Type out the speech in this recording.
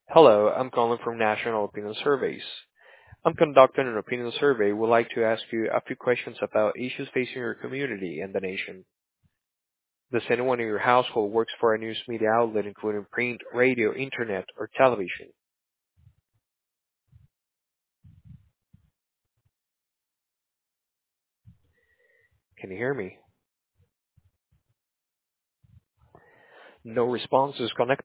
Hello, I'm calling from National Opinion Surveys. I'm conducting an opinion survey. Would like to ask you a few questions about issues facing your community and the nation. Does anyone in your household works for a news media outlet including print, radio, internet, or television? Can you hear me? No response is connected.